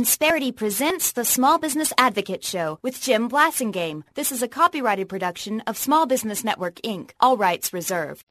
Insperity presents the Small Business Advocate Show with Jim Blasingame. This is a copyrighted production of Small Business Network, Inc. All rights reserved.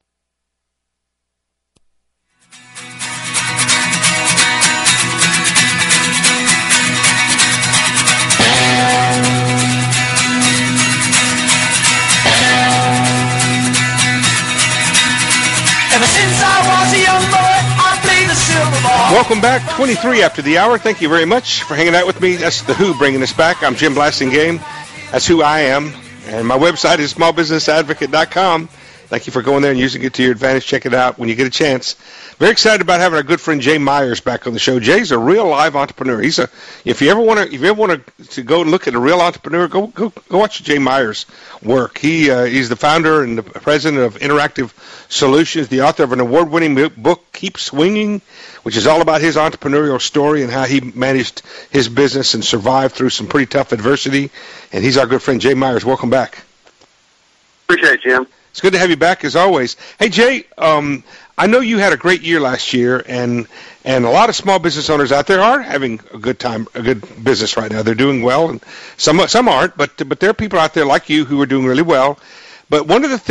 Ever since I was a young boy, I played the silver ball. Welcome back, 23 after the hour. Thank you very much for hanging out with me. That's The Who bringing us back. I'm Jim Blasingame. That's who I am. And my website is smallbusinessadvocate.com. Thank you for going there and using it to your advantage. Check it out when you get a chance. Very excited about having our good friend Jay Myers back on the show. Jay's a real live entrepreneur. If you ever want to go and look at a real entrepreneur, go watch Jay Myers work. He's the founder and the president of Interactive Solutions, the author of an award-winning book, Keep Swinging, which is all about his entrepreneurial story and how he managed his business and survived through some pretty tough adversity. And he's our good friend Jay Myers. Welcome back. Appreciate it, Jim. It's good to have you back as always. Hey, Jay, I know you had a great year last year, and a lot of small business owners out there are having a good time, a good business right now. They're doing well, and some aren't, but there are people out there like you who are doing really well. But one of the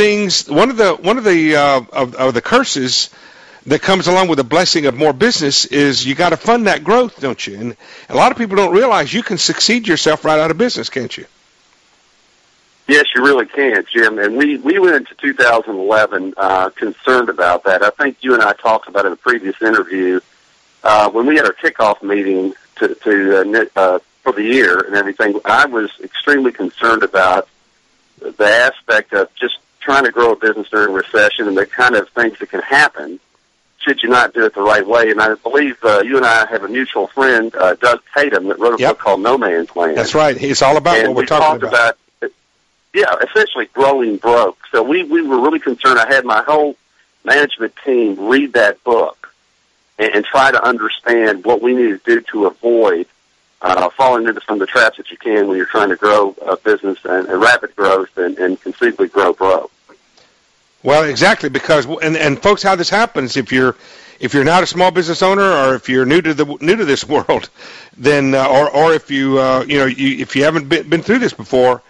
curses that comes along with the blessing of more business is you got to fund that growth, don't you? And a lot of people don't realize you can succeed yourself right out of business, can't you? Yes, you really can, Jim. And we went into 2011 concerned about that. I think you and I talked about it in a previous interview when we had our kickoff meeting for the year and everything. I was extremely concerned about the aspect of just trying to grow a business during a recession and the kind of things that can happen should you not do it the right way. And I believe you and I have a mutual friend, Doug Tatum, that wrote a book called No Man's Land. That's right. It's all about what we're talking about. Yeah, essentially growing broke. So we were really concerned. I had my whole management team read that book and try to understand what we need to do to avoid falling into some of the traps that you can when you're trying to grow a business and rapid growth and conceivably grow broke. Well, exactly, because and folks, how this happens if you're not a small business owner or if you're new to this world, then or if if you haven't been through this before.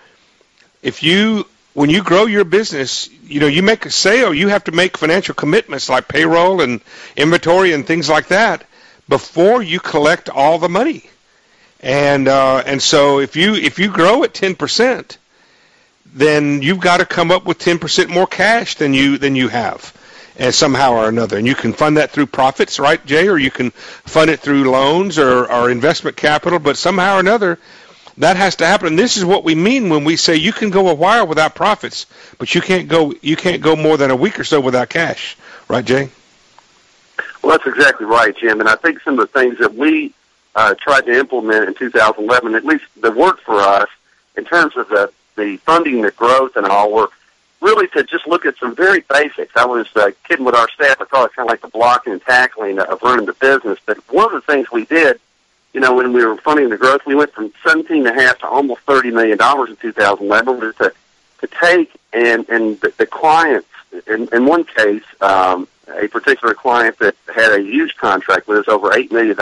When you grow your business, you make a sale, you have to make financial commitments like payroll and inventory and things like that before you collect all the money. And so if you grow at 10%, then you've got to come up with 10% more cash than you have, and somehow or another. And you can fund that through profits, right, Jay, or you can fund it through loans or investment capital, but somehow or another that has to happen. And this is what we mean when we say you can go a while without profits, but you can't go more than a week or so without cash. Right, Jay? Well, that's exactly right, Jim. And I think some of the things that we tried to implement in 2011, at least that worked for us in terms of the funding, the growth, and all, were really to just look at some very basics. I was kidding with our staff. I call it kind of like the blocking and tackling of running the business. But one of the things we did, when we were funding the growth, we went from $17.5 to almost $30 million in 2011. Was to take and the clients, in one case, a particular client that had a huge contract with us, over $8 million.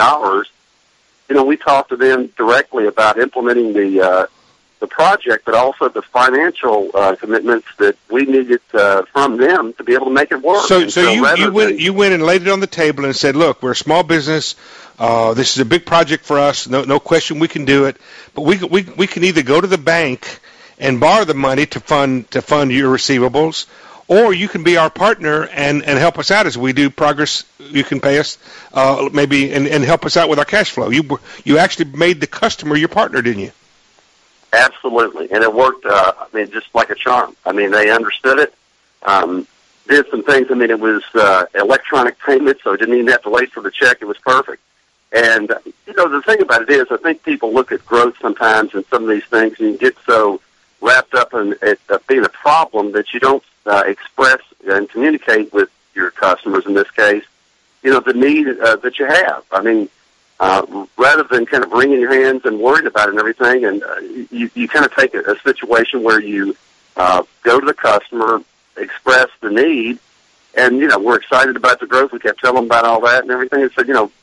We talked to them directly about implementing the project, but also the financial commitments that we needed from them to be able to make it work. So you went and laid it on the table and said, "Look, we're a small business. This is a big project for us. No question we can do it. But we can either go to the bank and borrow the money to fund your receivables, or you can be our partner and help us out as we do progress. You can pay us maybe and help us out with our cash flow. You actually made the customer your partner, didn't you?" Absolutely, and it worked. Just like a charm. They understood it. Did some things. It was electronic payment, so it didn't even have to wait for the check. It was perfect. And, the thing about it is, I think people look at growth sometimes and some of these things, and you get so wrapped up in it being a problem that you don't express and communicate with your customers, in this case, the need that you have. Rather than kind of wringing your hands and worried about it and everything, and you kind of take a situation where you go to the customer, express the need, and, we're excited about the growth. We kept telling them about all that and everything, and said,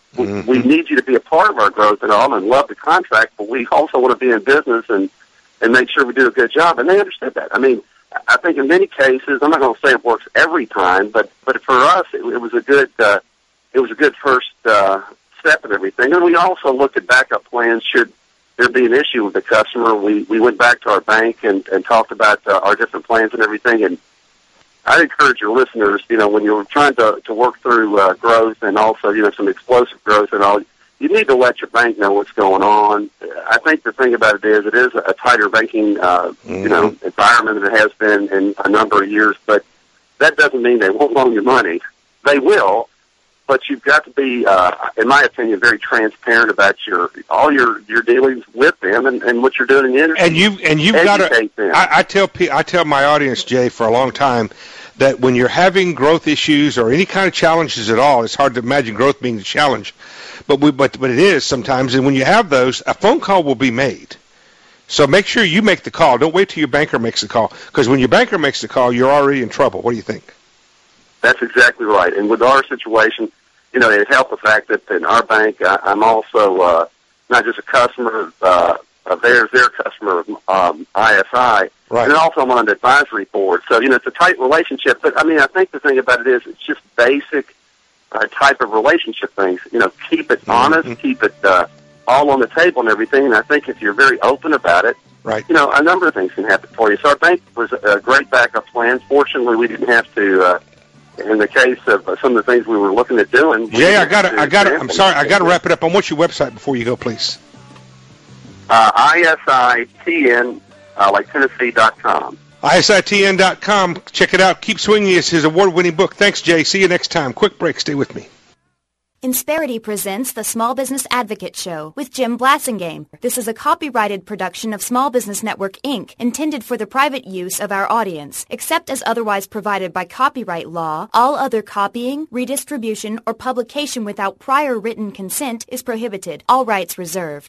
We need you to be a part of our growth and all, and love the contract, but we also want to be in business and make sure we do a good job. And they understood that. I mean, I think in many cases, I'm not going to say it works every time, but for us, it was a good first step in everything. And we also looked at backup plans should there be an issue with the customer. We went back to our bank and talked about our different plans and everything. And I'd encourage your listeners, when you're trying to work through growth and also, some explosive growth and all, you need to let your bank know what's going on. I think the thing about it is a tighter banking, environment than it has been in a number of years. But that doesn't mean they won't loan you money. They will, but you've got to be, in my opinion, very transparent about all your dealings with them and what you're doing in the industry. And you've got to. I tell my audience, Jay, for a long time, that when you're having growth issues or any kind of challenges at all, it's hard to imagine growth being a challenge, but it is sometimes. And when you have those, a phone call will be made. So make sure you make the call. Don't wait till your banker makes the call, because when your banker makes the call, you're already in trouble. What do you think? That's exactly right. And with our situation, it helped the fact that in our bank, I'm also not just a customer of theirs, their customer of ISI, right. And also I'm on the advisory board. So, it's a tight relationship. But, I think the thing about it is it's just basic type of relationship things. Keep it honest, keep it all on the table and everything. And I think if you're very open about it, right. A number of things can happen for you. So our bank was a great backup plan. Fortunately, we didn't have to, in the case of some of the things we were looking at doing. Yeah, I'm sorry, I got to wrap it up. What's your website before you go, please? ISITN, like Tennessee.com. ISITN.com. Check it out. Keep Swinging is his award-winning book. Thanks, Jay. See you next time. Quick break. Stay with me. Insperity presents the Small Business Advocate Show with Jim Blassingame. This is a copyrighted production of Small Business Network, Inc., intended for the private use of our audience. Except as otherwise provided by copyright law, all other copying, redistribution, or publication without prior written consent is prohibited. All rights reserved.